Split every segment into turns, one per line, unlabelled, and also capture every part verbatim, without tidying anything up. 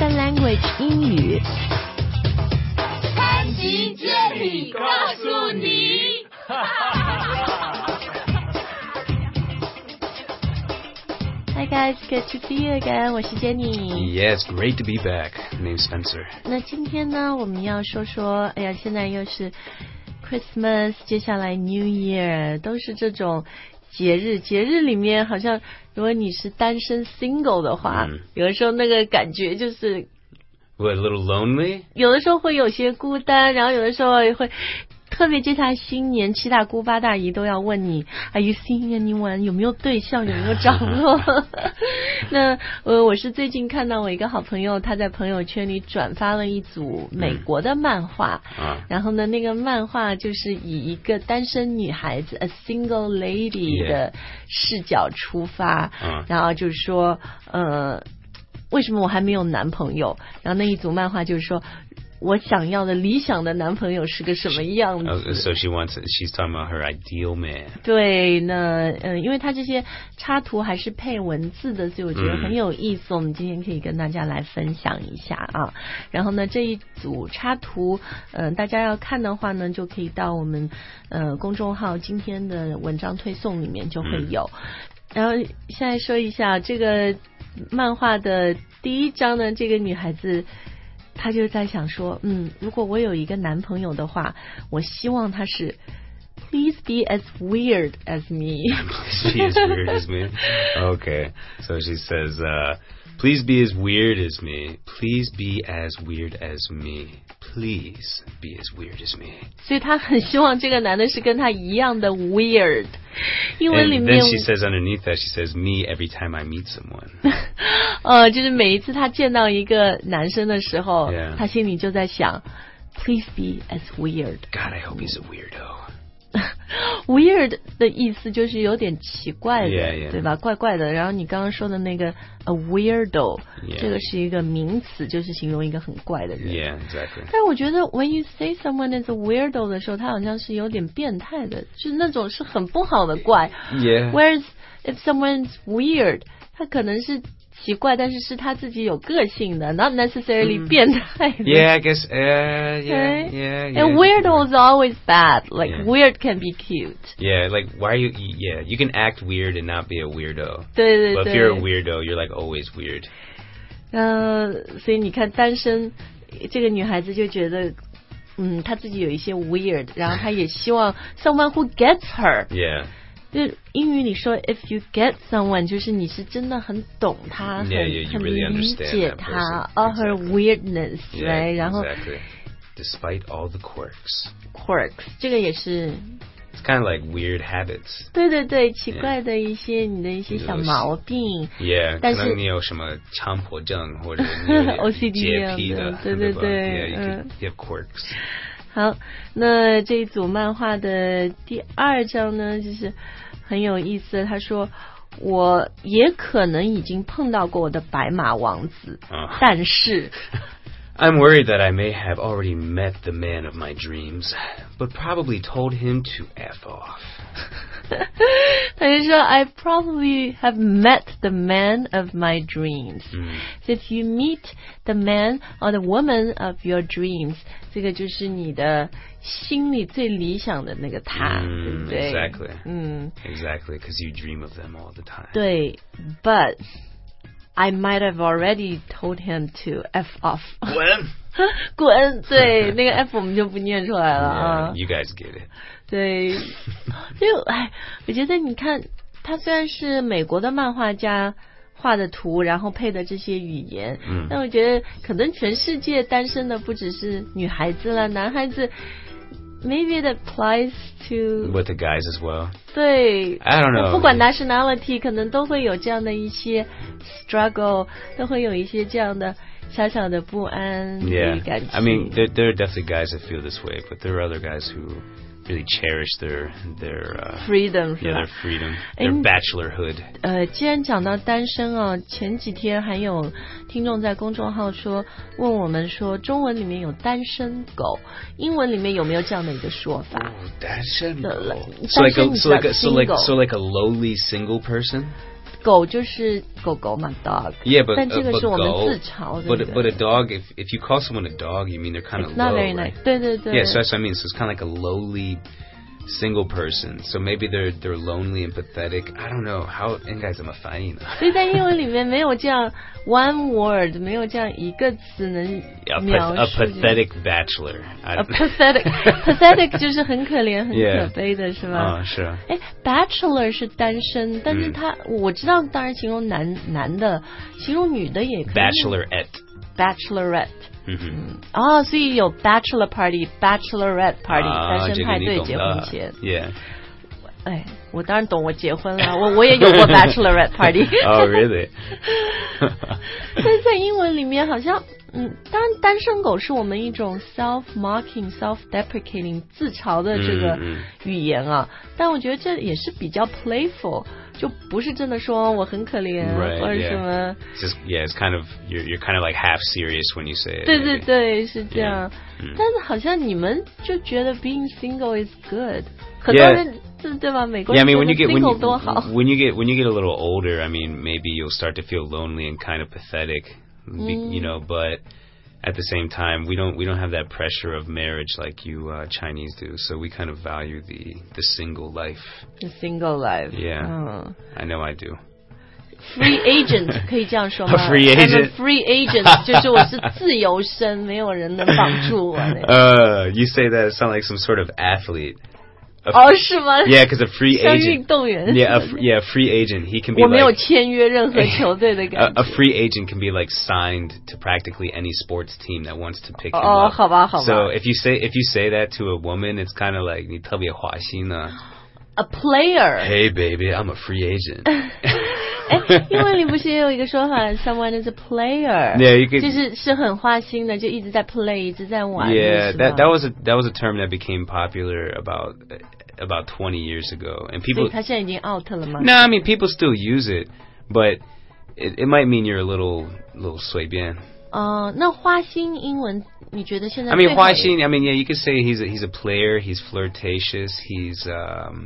Spoken Language 英语。
潘吉接力告诉你。
Hi guys, good to see you again. 我是 Jenny.
Yeah, it's great to be back. My name's Spencer.
那今天呢，我们要说说，哎呀，现在又是 Christmas， 接下来 New Year， 都是这种节日。节日里面，好像如果你是单身 single 的话，嗯、有的时候那个感觉就是。
What, a little lonely?
有的时候会有些孤单，然后有的时候也会特别接下来新年，七大姑八大姨都要问你 Are you seeing anyone？ 有没有对象，有没有着落？那呃，我是最近看到我一个好朋友，他在朋友圈里转发了一组美国的漫画，嗯、然后呢，那个漫画就是以一个单身女孩子 a single lady 的视角出发，
yeah.
然后就是说呃。为什么我还没有男朋友？然后那一组漫画就是说，我想要的理想的男朋友是个什么样子
oh, So she wants, she's talking about her ideal man.
对，那呃，因为他这些插图还是配文字的，所以我觉得很有意思。嗯、我们今天可以跟大家来分享一下啊。然后呢，这一组插图，呃，大家要看的话呢，就可以到我们呃公众号今天的文章推送里面就会有。嗯、然后现在说一下这个。漫画的第一章呢，这个女孩子她就在想说，嗯，如果我有一个男朋友的话，我希望他是 Please be as weird as me.
She is weird as me. Okay, so she says, uh, please be as weird as me. Please be as weird as me. Please be as weird as me.
所以她很希望这个男的是跟她一样的 weird。英文里面
And then she says underneath that, she says me every time I meet someone.
呃，就是每一次她见到一个男生的时候，
yeah.
她心里就在想 Please be as weird.
God, I hope he's a weirdo.
Weird 的意思就是有点奇怪的，
yeah, yeah.
对吧？怪怪的。然后你刚刚说的那个 a weirdo，
yeah.
这个是一个名词，就是形容一个很怪的人。
Yeah, exactly.
但是我觉得 when you say someone is a weirdo 的时候，他好像是有点变态的，就是那种是很不好的怪。
Yeah.
Whereas if someone's weird， 他可能是奇怪，但是是他自己有个性的 not necessarily、嗯、变态的。
Yeah, I guess, uh, yeah, yeah, yeah.
And weirdo is always bad. Like,
yeah.
weird can be cute.
Yeah, like, why are you, yeah, you can act weird and not be a weirdo.
对对对。
But if you're a weirdo, you're like always weird.
呃，所以你看单身这个女孩子就觉得嗯，她自己有一些 weird， 然后她也希望 someone who gets her.
Yeah.
就英语里说 if you get someone 就是你是真的很懂他，
yeah, yeah,
很
really
理解他 all
exactly.
her weirdness，
yeah,
right? 然后
exactly. Despite all the quirks.
Quirks 这个也是
It's kind of like weird habits.
对对对，奇怪的一些、yeah. 你的一些小毛病。
Yeah,
但是
可能你有什么强迫症或者
O C D
洁癖的，
对对对
Yeah, you, could,
嗯
you have quirks.
好，那这一组漫画的第二章呢，就是很有意思。他说，我也可能已经碰到过我的白马王子，
uh.
但是。
I'm worried that I may have already met the man of my dreams, but probably told him to F off.
他就说 I probably have met the man of my dreams.
Mm.
So if you meet the man or the woman of your dreams, 这个就是你的心里最理想的那个他，
mm,
对不对？
Exactly.
嗯
Exactly, because you dream of them all the time.
对 but I might have already told him to F off.
滚
滚，对，那个 F 我们就不念出来了啊。
Yeah, you guys get it.
对，就哎，我觉得你看，他虽然是美国的漫画家画的图，然后配的这些语言，嗯，但我觉得可能全世界单身的不只是女孩子了，男孩子。Maybe it applies to
with the guys as well.
对
I don't know.
不管 nationality 可能都会有这样的一些 struggle， 都会有一些这样的小小的不安
yeah.
感觉。
I mean, there, there are definitely guys that feel this way, but there are other guys who really cherish their their uh,
freedom,
yeah, their freedom, their bachelorhood.
呃，既然讲到单身啊，前几天还有听众在公众号说问我们说，中文里面有单身狗，英文里面有没有这样的一个说法？
Oh, 单身狗。
So
like a so like a so like so like a lowly single person.
狗就是狗狗嘛 dog.
Yeah, but
但这
uh,
个
but
是我们
go,
自嘲的。
but but a dog, if if you call someone a dog, you mean they're kind of
It's not
low,
very
right?
nice. 对对对。
Yeah, so that's what I mean. So it's kind of like a lowly single person. So maybe they're they're lonely and pathetic. I don't know how. 应该怎么翻译呢？
所以在英文里面没有这样 one word， 没有这样一个词能
A,
描
a
述。
pathetic bachelor. I
A
don't-
pathetic pathetic 就是很可怜、很
Yeah.
可悲的是吗？
啊，是啊。
哎 ，bachelor 是单身，但是他、我知道，当然形容男男的，形容女的也可以。
Bachelorette.
Bachelorette。
嗯哼。
哦，所以有 bachelor party、bachelorette party，、
啊，
单身派对、结
这个你懂的
婚前。
Yeah.
哎，我当然懂，我结婚了，我我也有过 bachelorette party。
Oh, really?
但是在英文里面好像，嗯，当然单身狗是我们一种 self-mocking、self-deprecating 自嘲的这个
嗯嗯
语言啊，但我觉得这也是比较 playful， 就不是真的说我很可怜
Right,
或者
yeah.
什么。
It's just, yeah, it's kind of, you're, you're kind of like half serious when you say it.
对对
maybe.
对，是这样。
Yeah, 嗯
但是好像你们就觉得 being single is good， 很多
Yeah.
人对对吧？美国
Yeah, I
人
mean,
觉
when
得
you get when
single
you,
多好。
when you get when you get a little older, I mean, maybe you'll start to feel lonely and kind of pathetic, be, you know. But at the same time, we don't we don't have that pressure of marriage like you uh, Chinese do. So we kind of value the the single life.
The single life，
Yeah.
嗯
I know I do.
Free agent 可以这样说吗
A free agent
I'm a free agent 就是我是自由身，没有人能绑住我。
Uh, you say that it sounds like some sort of athlete. A f-
哦，是吗？
Yeah, because a free
像运
agent.
动员。
Yeah, a, f- yeah, a free agent. He can be
我没有
like
签约任何球队的
a,
感
a
觉。
free agent can be like signed to practically any sports team that wants to pick him
哦，
up.
好吧，好吧。
So if you say if you say that to a woman, it's kind of like 你特别花心呢。
A player。
Hey baby, I'm a free agent.
哎，英文里不是也有一个说法 ，someone is a player，
Yeah, you could-
就是是很花心的，就一直在 play， 一直在玩。
Yeah,
是吗
that that was a that was a term that became popular about about twenty years ago, and
所
people.
以他现在已经 out 了吗？
No, I mean people still use it, but it, it might mean you're a little little 随便.
哦、那花心英文你觉得现在
I mean,
最好的
Hua Xin, I mean, yeah, you could say he's a, he's a player, he's flirtatious, he's um,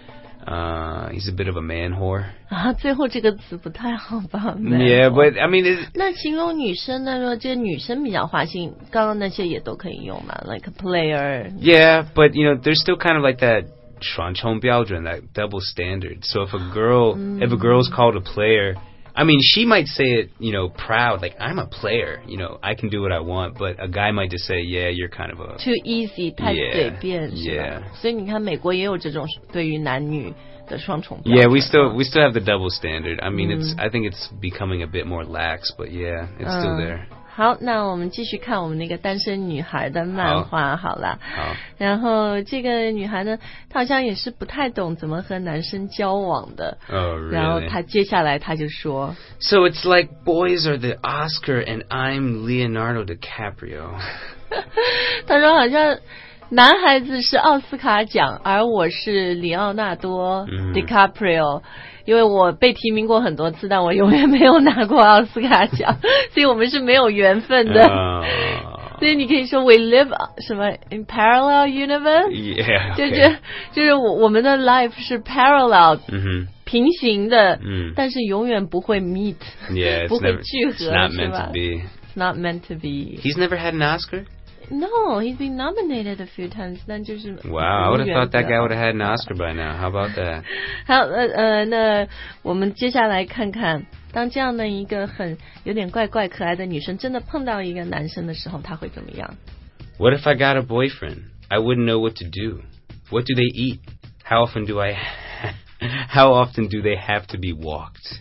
uh, he's a bit of a man whore.
啊，最后这个词不太好吧
Yeah, but I mean, it,
那形容女生呢？说这个女生比较花心，刚刚那些也都可以用嘛 ，like a player。
yeah, but you know, there's still kind of like that 双重标准, that double standard. So if a girl, if a girl's called a player, I mean, she might say it, you know, proud, like I'm a player, you know, I can do what I want. But a guy might just say, yeah, you're kind of a
Too easy， 太
Yeah,
随便是吧
yeah.
所以你看，美国也有这种对于男女的双重标准。
Yeah, we still we still have the double standard. I mean, it's I think it's becoming a bit more lax, but yeah, it's still there.
好，那我们继续看我们那个单身女孩的漫画好了。
好。
然后这个女孩呢，她好像也是不太懂怎么和男生交往的。
Oh,
然后
really?
她接下来她就说
So it's like boys are the Oscar and I'm Leonardo DiCaprio.
她说好像男孩子是奥斯卡奖，而我是里奥纳多
嗯
DiCaprio。因为我被提名过很多次，但我永远没有拿过奥斯卡奖，所以我们是没有缘分的。
Uh,
所以你可以说 we live 什么 in parallel universe，
yeah.
就
Okay.
是就是我我们的 life 是 parallel、
Mhm.
平行的，
嗯
但是永远不会 meet，
Yeah,
不
it's
会
never
聚
it's
合
not
是
meant
吧
to be.
It's not meant to be.
He's never had an Oscar?
No, he's been nominated a few times， 但就是
Wow, I would have
无缘
thought that
的
guy would have had an Oscar by now. How about that?
好，呃呃，那我们接下来看看，当这样的一个很有点怪怪可爱的女生真的碰到一个男生的时候，她会怎么样？
What if I got a boyfriend? I wouldn't know what to do. What do they eat? How often do I How often do they have to be walked?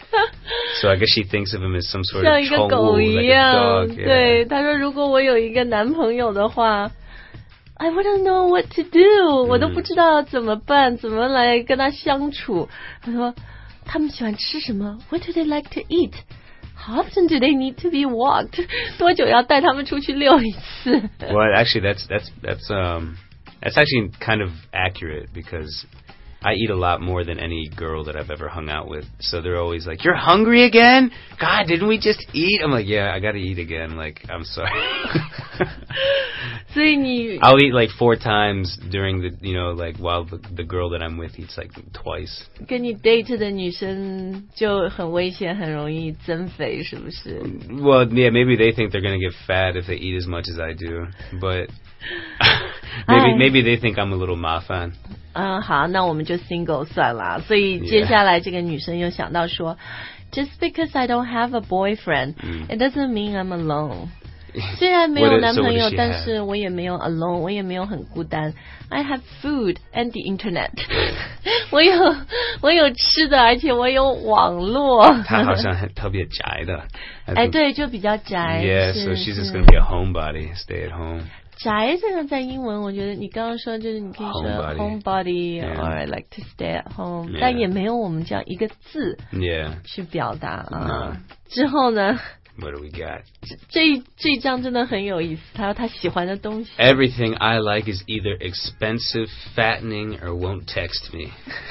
So I guess she thinks of him as some sort
像
of
一个
宠物,
狗
like
一
a
样，
dog. Yeah.
对，她说如果我有一个男朋友的话 I wouldn't know what to do， 我都不知道怎么办，怎么来跟他相处。她说他们喜欢吃什么 What do they like to eat? How often do they need to be walked? 多久要带他们出去遛一次
Well, actually, that's that's that's um that's actually kind of accurate because I eat a lot more than any girl that I've ever hung out with. So they're always like, "You're hungry again? God, didn't we just eat?" I'm like, "Yeah, I got to eat again." Like, I'm sorry.
所以你
I'll eat like four times during the, you know, like while the, the girl that I'm with eats like twice.
跟你 date 的女生就很危险，很容易增肥，是不是？
Well, yeah, maybe they think they're gonna get fat if they eat as much as I do, but maybe maybe they think I'm a little mafan.
嗯，好，那我们就 single 算了。所以接下来这个女生又想到说 ，Just because I don't have a boyfriend, it doesn't mean I'm alone. 虽然没有男朋友，
so
但是我也没有 alone， 我也没有很孤单。I have food and the internet 。我有我有吃的，而且我有网络。
她好像很特别宅的。
哎，对，就比较宅。
Yeah, so she's just gonna be a homebody, stay at home.
宅这个在英文，我觉得你刚刚说就是你可以说 homebody
Yeah.
or like to stay at home，
Yeah.
但也没有我们这样一个字
Yeah.
去表达啊。
No.
之后呢？
What do we got?
这这一这一章真的很有意思，他说他喜欢的东西。
Everything I like is either expensive, fattening, or won't text me.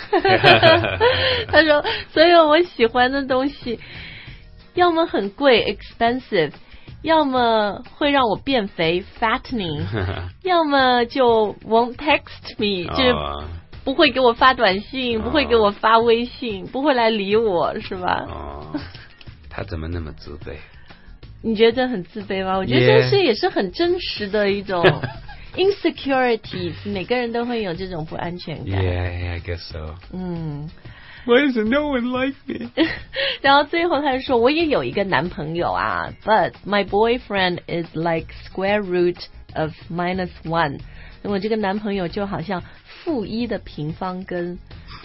他说所有我喜欢的东西，要么很贵 expensive， 要么会让我变肥 fattening， 要么就 won't text me， 就是不会给我发短信，
oh.
不会给我发微信， 不会来理我，是吧？
Oh. 他怎么那么自卑？
你觉得很自卑吗？我觉得这是也是很真实的一种 insecurities， 每个人都会有这种不安全感。
Yeah, yeah, I guess so.
嗯。
Why doesn't no one like me?
然后最后他就说，我也有一个男朋友啊 ，but my boyfriend is like square root of minus one。我这个男朋友就好像负一的平方根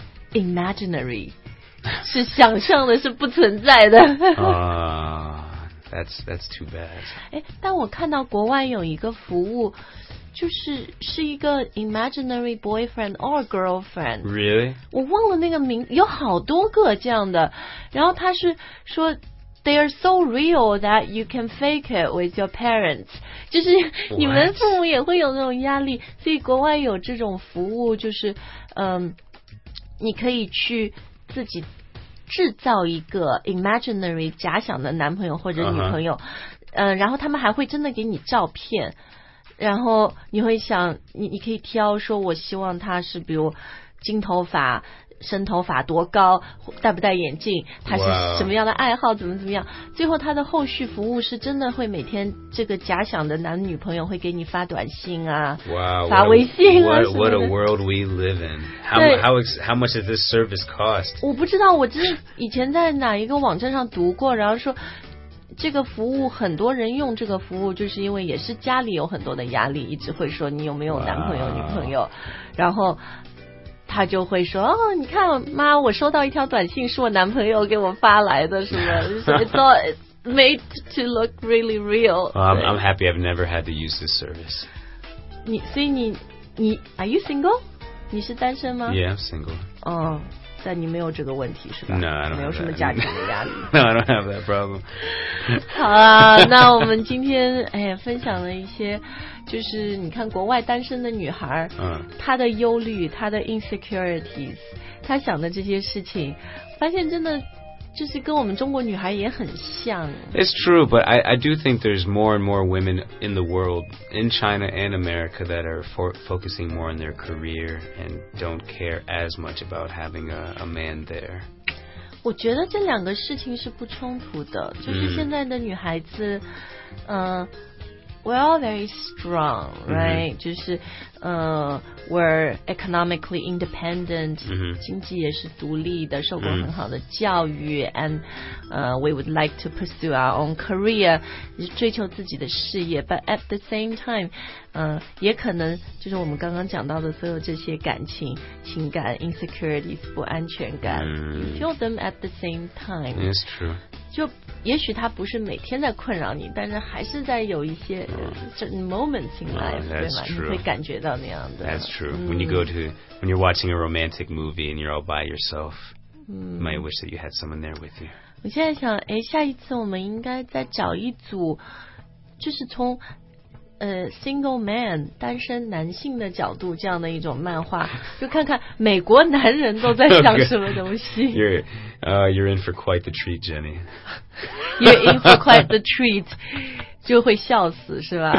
，imaginary。是想象的，是不存在的。
啊、uh, ，That's that's too bad。
哎，但我看到国外有一个服务，就是是一个 imaginary boyfriend or girlfriend。
Really？
我忘了那个名，有好多个这样的。然后他是说 ，they are so real that you can fake it with your parents。就是你们父母也会有那种压力，所以国外有这种服务，就是嗯，你可以去。自己制造一个 imaginary 假想的男朋友或者女朋友， uh-huh. 呃，然后他们还会真的给你照片，然后你会想，你你可以挑说，我希望他是比如金头发、深头发多高，戴不戴眼镜，他是什么样的爱好， wow. 怎么怎么样。最后他的后续服务是真的会每天这个假想的男女朋友会给你发短信啊，
wow,
发微信啊
what, what, what a world we live in. How, how, how much does this service cost?
我不知道，我真的以前在哪一个网站上读过，然后说这个服务很多人用这个服务，就是因为也是家里有很多的压力，一直会说你有没有男朋友、wow. 女朋友，然后他就会说哦，你看妈，我收到一条短信，是我男朋友给我发来的，是吧？It's all made to look really real.
Well, I'm, I'm happy I've never had to use this service.
你所以你你 Are you single? 你是单身吗
？Yeah, I'm single.
哦，但你没有这个问题是吧
？No, I don't have that.
没有什么家庭的压力。
No, I don't have that problem.
好啊，那我们今天哎分享了一些，就是你看国外单身的女孩，嗯，她的忧虑，她的 insecurities， 她想的这些事情，发现真的就是跟我们中国女孩也很像。
It's true, but I, I do think there's more and more women in the world, in China and America, that are for, focusing more on their career and don't care as much about having a, a man there.
我觉得这两个事情是不冲突的，就是现在的女孩子，嗯、呃 we're all very strong, right? 就是呃 we're economically independent, 经济也是独立的，受过很好的教育 and 呃 we would like to pursue our own career, 追求自己的事业 but at the same time 呃也可能就是我们刚刚讲到的所有这些感情情感 insecurities 不安全感 you feel them at the same time.
It's true.
就也许它不是每天在困扰你，但是还是在有一些 certain moments in life，
oh,
对吗？你会感觉到那样的。
That's true. Mm. When you go to when you're watching a romantic movie and you're all by yourself, mm. you might wish that you had someone there with you.
我现在想，哎，下一次我们应该再找一组，就是从呃 single man 单身男性的角度这样的一种漫画，就看看美国男人都在想什么东西。
You're uh, you're in for quite the treat, Jenny.
You're in for quite the treat. 就会笑死是吧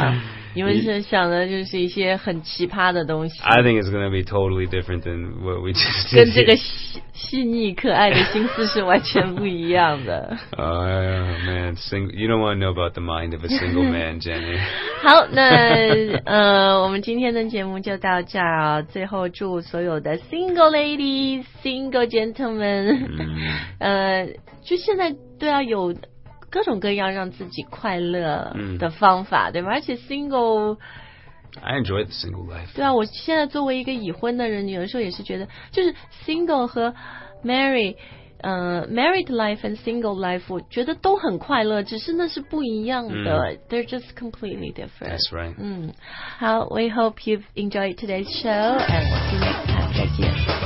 你们是想的就是一些很奇葩的东西。
I think it's going to be totally different than what we just did.
跟这个细细腻可爱的心思是完全不一样的。
Oh man, sing, you don't want to know about the mind of a single man, Jenny.
好，那呃，我们今天的节目就到这儿啊。最后祝所有的 single ladies, single gentlemen，、嗯、呃，就现在都要有各种各样让自己快乐的方法，嗯、对吧？而且 single。I
enjoy the single life.
对啊，我现在作为一个已婚的人，有的时候也是觉得，就是 single 和 marry， 呃 ，married life and single life， 我觉得都很快乐，只是那是不一样的、嗯、，they're just completely different.
That's right.
嗯，好 ，we hope you've enjoyed today's show, and we'll see you next time. 再见。